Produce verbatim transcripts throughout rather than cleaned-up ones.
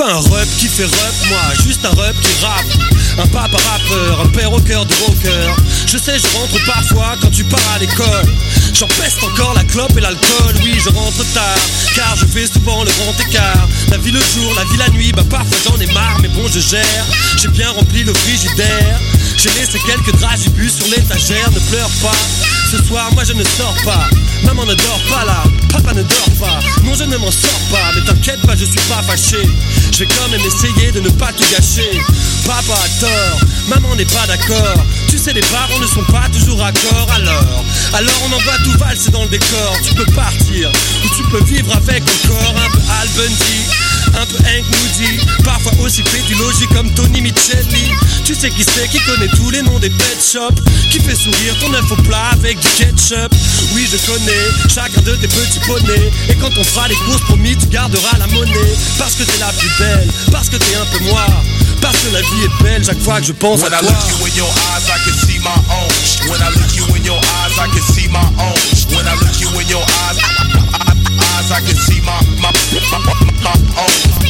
pas un rep qui fait rep, moi, juste un rep qui rappe. Un papa rappeur, un père au cœur de rocker. Je sais, je rentre parfois quand tu pars à l'école. J'en peste encore la clope et l'alcool. Oui, je rentre tard, car je fais souvent le grand écart. La vie le jour, la vie la nuit, bah parfois j'en ai marre, mais bon je gère. J'ai bien rempli le frigidaire. J'ai laissé quelques dragibus sur l'étagère, ne pleure pas. Ce soir, moi je ne sors pas. Maman ne dort pas là, papa ne dort pas. Non, je ne m'en sors pas, mais t'inquiète pas, je suis pas fâché. Je vais quand même essayer de ne pas tout gâcher. Papa a tort, maman n'est pas d'accord. Tu sais, les parents ne sont pas toujours accord. Alors, alors on envoie tout valser dans le décor. Tu peux partir, ou tu peux vivre avec encore. Un peu Al Bundy, un peu Hank Moody, parfois aussi pédilogie comme Tony Micheli. Tu sais qui c'est qui connaît tous les noms des pet shops, qui fait sourire ton œuf au plat avec du ketchup. Oui, je connais chacun de tes petits poneys. Et quand on fera les courses, promis, tu garderas la monnaie. Parce que t'es la plus belle, parce que t'es un peu moi, parce que la vie est belle chaque fois que je pense When à I toi. look you in your eyes, I can see my own. When I look you in your eyes, I can see my own. When I look you in your eyes, eyes I can see my my my, my, my own.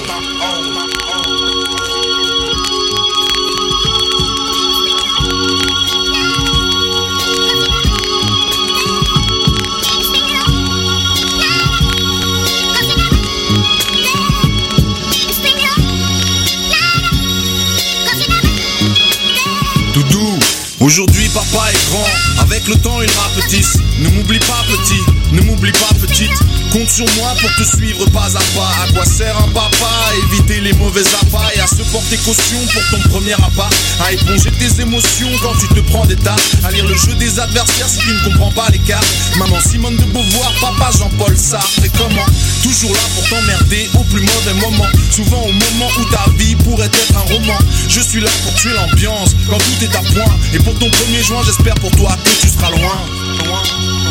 Doudou, aujourd'hui papa est grand, avec le temps il rapetisse. Ne m'oublie pas petit, ne m'oublie pas petite. Compte sur moi pour te suivre pas à pas. À quoi sert un papa? À éviter les mauvais appâts et à se porter caution pour ton premier appât. À éponger tes émotions quand tu te prends des tas. À lire le jeu des adversaires si tu ne comprends pas les cartes. Maman Simone de Beauvoir, papa Jean-Paul Sartre. Et comment? Toujours là pour t'emmerder au plus mauvais moment. Souvent au moment où ta vie pourrait être un roman. Je suis là pour tuer l'ambiance quand tout est à point. Et pour ton premier juin, j'espère pour toi que tu seras loin, loin, loin.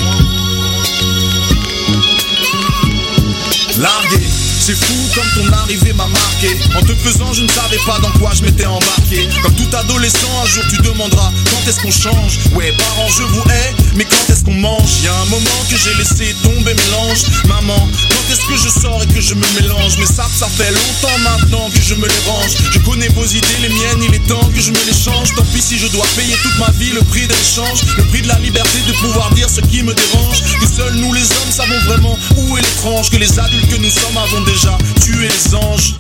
Largué, c'est fou comme ton arrivée m'a marqué. En te faisant je ne savais pas dans quoi je m'étais embarqué. Comme tout adolescent un jour tu demanderas quand est-ce qu'on change. Ouais parents je vous hais, mais quand est-ce qu'on mange? Y'a un moment que j'ai laissé tomber mélange. Maman, quand est-ce que je sors et que je me mélange? Mais ça, ça fait longtemps maintenant que je me les range. Je connais vos idées, les miennes, il est temps que je me les change. Tant pis si je dois payer toute ma vie le prix de l'échange. Le prix de la liberté de pouvoir dire ce qui me dérange. Que seuls nous les hommes savons vraiment où est l'étrange. Que les adultes que nous sommes avons déjà tué les anges.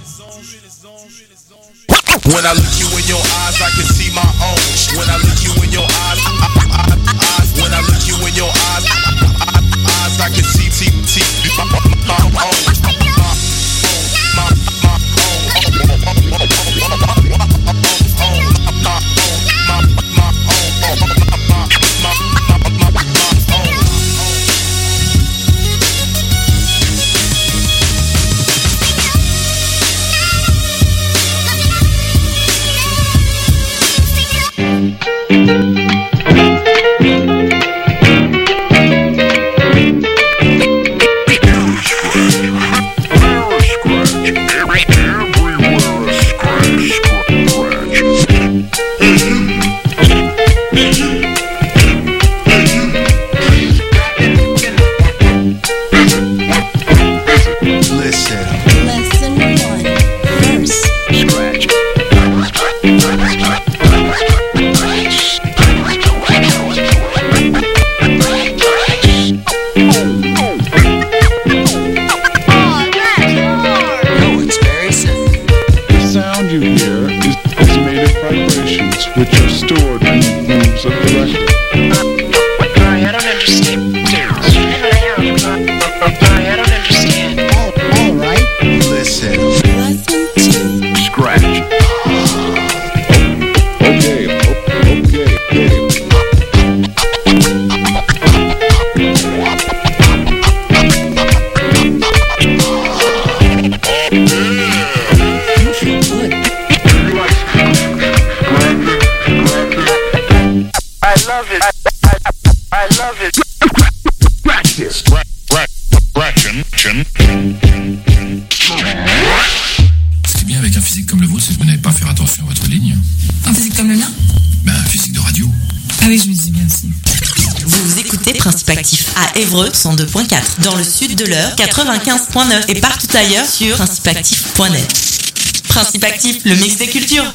When I look you in your eyes, I can see my own. When I look you in your eyes, eyes. When I look you in your eyes, eyes, I can see, see, see my own, my own, my own. À Évreux cent deux point quatre, dans le sud de l'Eure quatre-vingt-quinze point neuf et partout ailleurs sur principe actif point net. Principe Actif, le mix des cultures.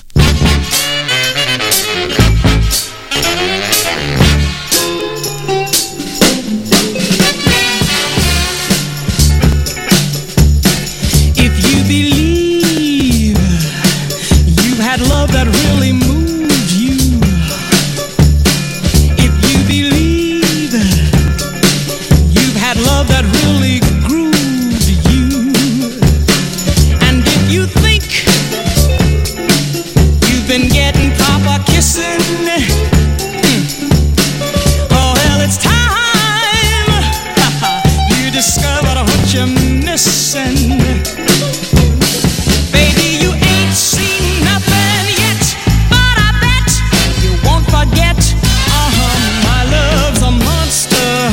If you believe you've had love that really moved you, if you believe you've had love that really grooved you, and if you think you've been getting proper kissing, oh hell, it's time you discovered what you're missing. Baby, you ain't seen nothing yet, but I bet you won't forget. Uh-huh, my love's a monster.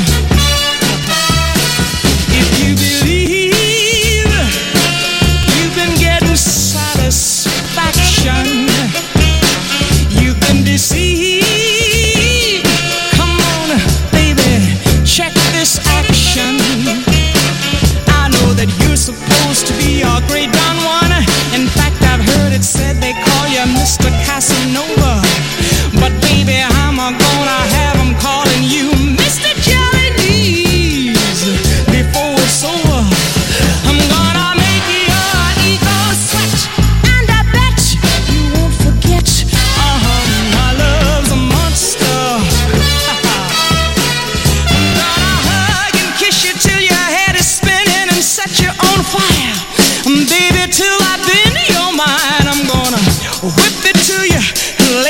If you believe you've been getting satisfaction, you've been deceived. Come on, baby, check this action. I know that you're supposed to be a great Don Juan. In fact, I've heard it said they call you Mister Casanova. But baby, I'm gonna have them calling you Mister Jelly Knees before it's over. I'm gonna make your ego sweat, and I bet you won't forget. Uh-huh, my love's a monster. I'm gonna hug and kiss you till your head is spinning and set you on fire. Baby, till I've been your mind, I'm gonna whip it to you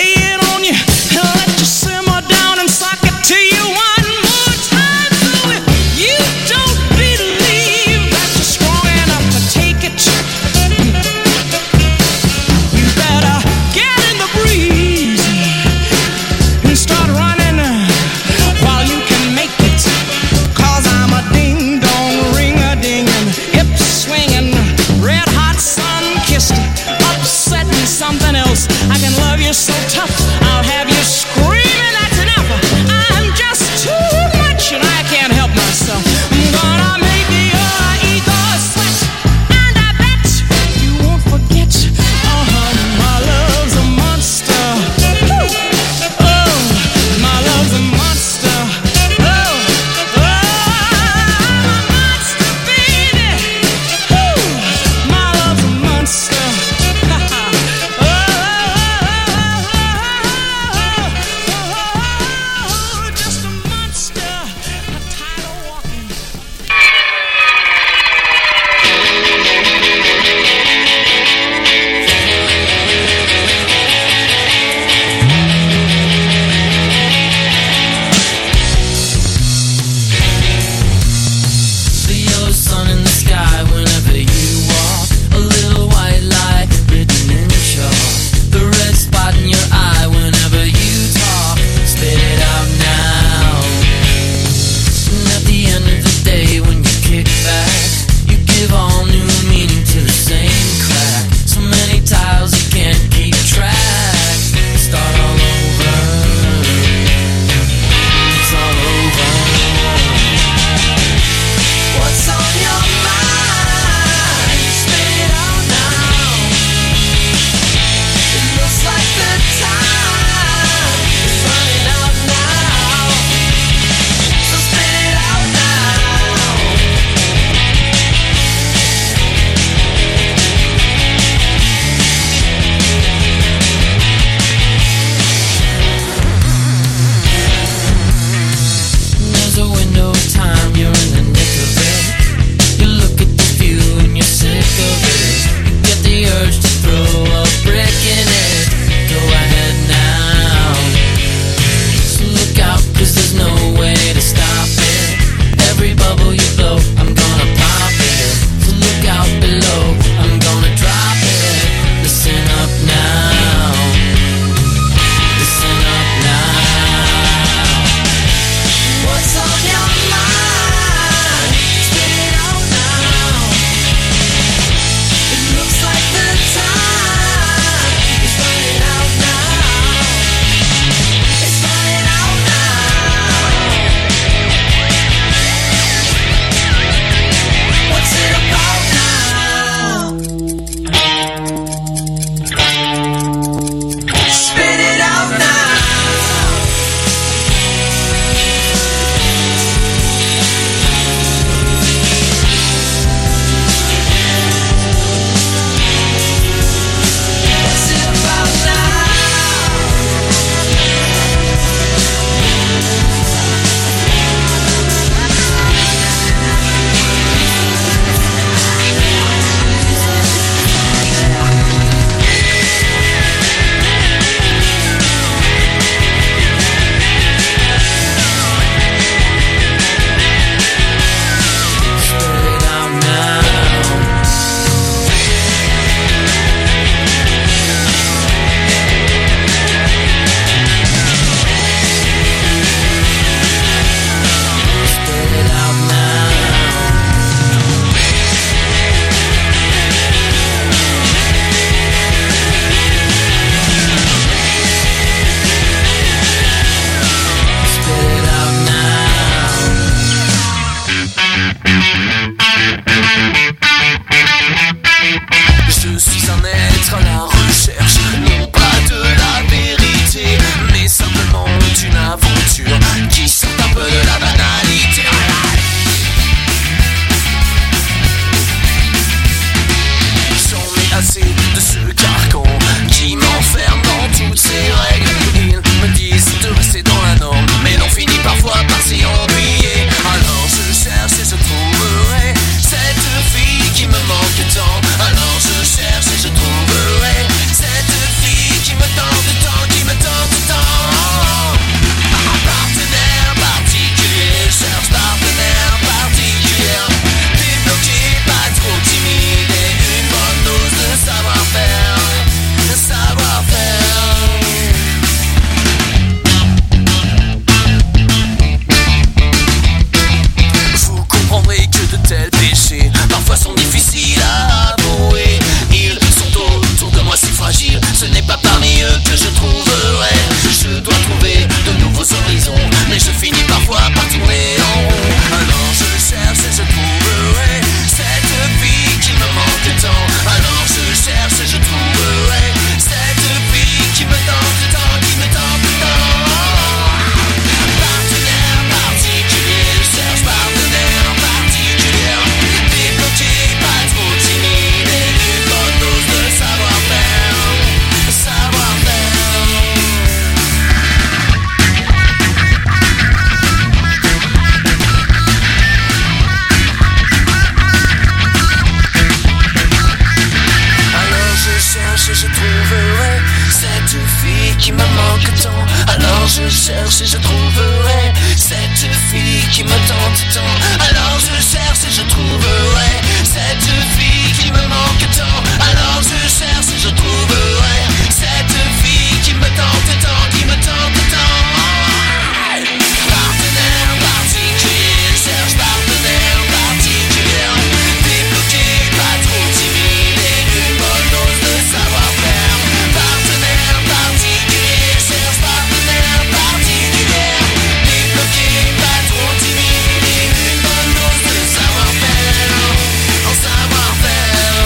tant. Alors je cherche et je trouverai cette fille qui me tente tant. Alors je cherche et je trouverai cette fille qui me manque tant. Alors je cherche et je trouverai cette fille qui me tente tant, qui me tente tant. Partenaire particulier, cherche partenaire particulier. Débloqué, pas trop timide et une bonne dose de savoir-faire. Partenaire particulier, cherche partenaire particulier. Débloqué, pas trop timide et une bonne dose de savoir-faire. En savoir-faire.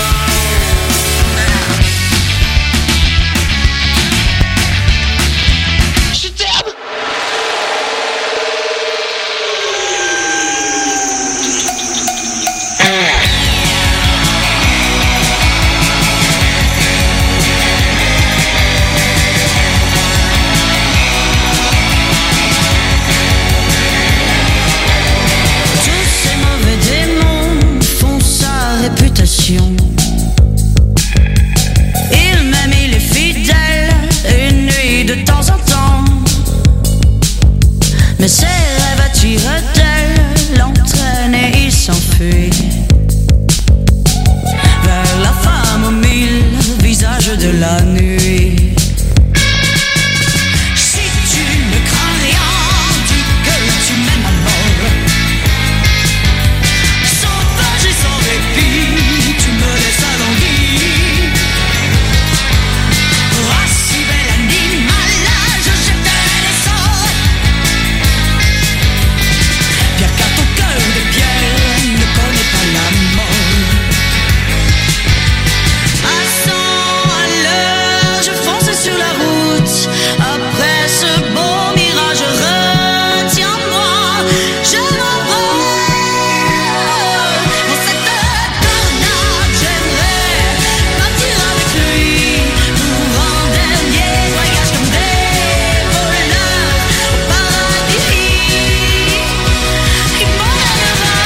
Je t'aime. Tous ces mauvais démons font sa réputation. Il m'aime, il est fidèle, une nuit de temps en temps. Mais ses rêves attirent d'elle, l'entraînent et il s'enfuit vers la femme aux mille visages de la nuit. Si tu ne crains rien, dis que tu m'aimes à mort. Sauvage et sans répit, tu me laisses à l'envie. Ah, si bel animal, je jetterai les sorts. Pierre, car ton cœur de pierre ne connaît pas la mort. À cent à l'heure, je fonce sur la route. Après ce beau mirage, retiens-moi, je m'envole. Dans cette tornade, j'aimerais partir avec lui pour un dernier voyage comme des voleurs au paradis. Il m'en viendra.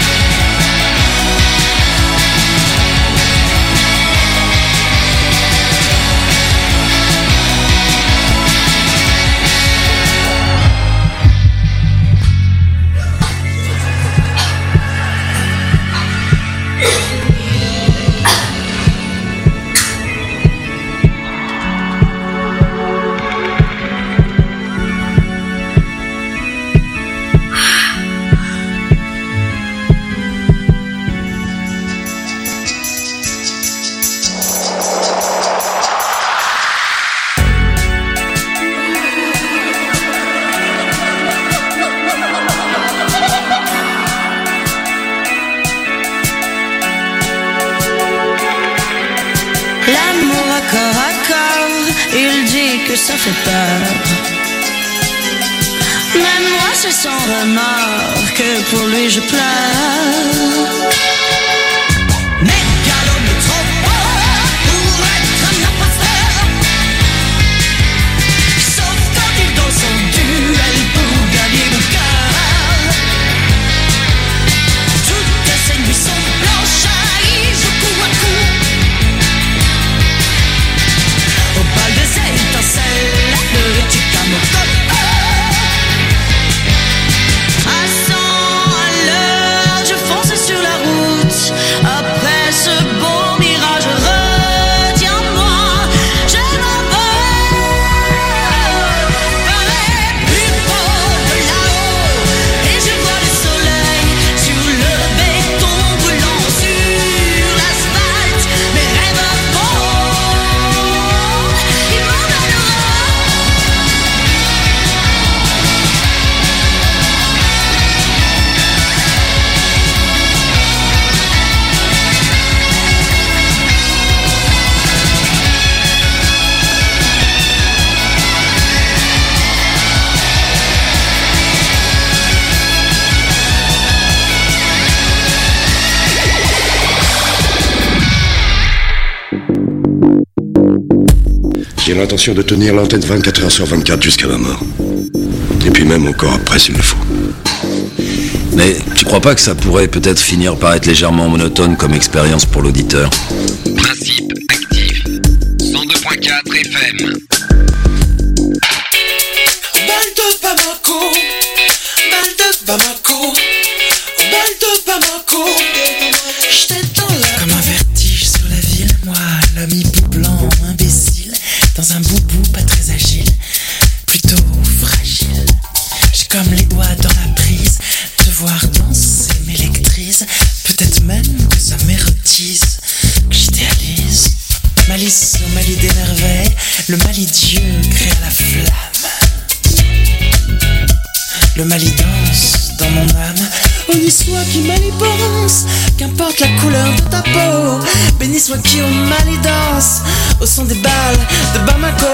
L'amour à corps à corps, il dit que ça fait peur. Même moi c'est sans remords que pour lui je pleure. Mégalome trop fort pour être un imposteur. Sauf quand il danse son duel pour gagner mon cœur. Toutes ces nuits sont blanches, il joue coup à coup. Au bal des étincelles, le Chicamauco. À cent à l'heure, je fonce sur la route. Après ce beau mirage, retiens-moi, je m'envole. Vers les plus beaux de là-haut, et je vois le soleil sur le béton brûlant sur l'asphalte. Mes rêves vont, il m'emmènera. J'ai l'intention de tenir l'antenne vingt-quatre heures sur vingt-quatre jusqu'à ma mort. Et puis même encore après s'il le faut. Mais tu crois pas que ça pourrait peut-être finir par être légèrement monotone comme expérience pour l'auditeur? Principe actif. cent deux point quatre F M. le mal y danse dans mon âme. Honni soit qui mal y pense, qu'importe la couleur de ta peau. Béni soit qui au mal y danse, au son des balles de Bamako.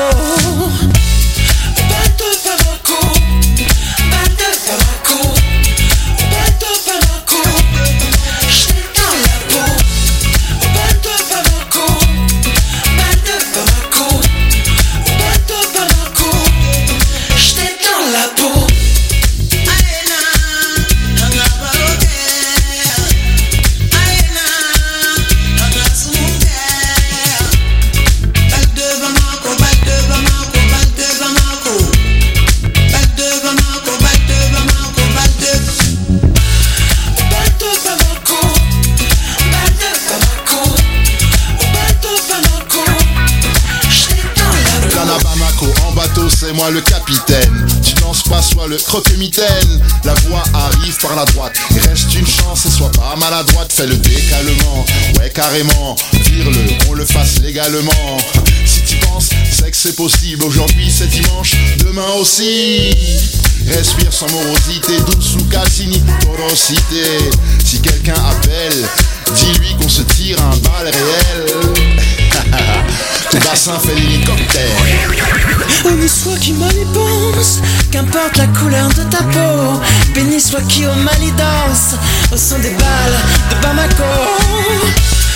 Balle de Bamako, balle de Bamako, balle de Bamako, j'étais dans la peau. Balle de Bamako, balle de Bamako, balle de Bamako, j'étais dans la peau. C'est moi le capitaine, tu danses pas, sois le croque-mitaine. La voix arrive par la droite, il reste une chance et sois pas maladroite. Fais le décalement, ouais carrément, vire-le, qu'on le fasse légalement. Si tu penses, c'est que c'est possible, aujourd'hui c'est dimanche, demain aussi. Respire sans morosité, douce ou calcini, porosité. Si quelqu'un appelle, dis-lui qu'on se tire un bal réel. Ton bassin fait l'hélicoptère. Honni soit qui mal y pense, qu'importe la couleur de ta peau. Béni soit qui au mal y danse, au son des balles de Bamako.